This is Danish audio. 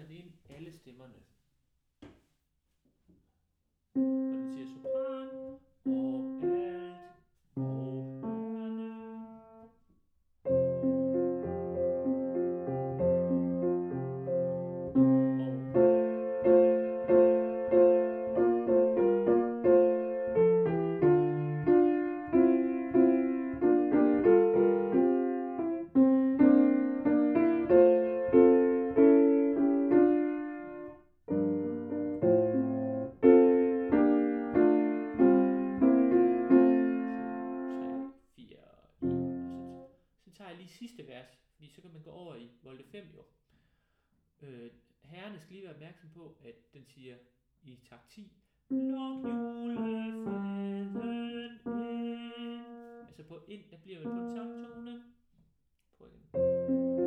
man ind alle stemmerne. Og den siger sopran og alt og hørende. Tager jeg lige sidste vers, fordi så kan man gå over i volte 5 jo. Herrerne skal lige være opmærksom på, at den siger i takt 10, luk julefreden ind. Altså på ind, der bliver man på den samme tone. Prøv igen.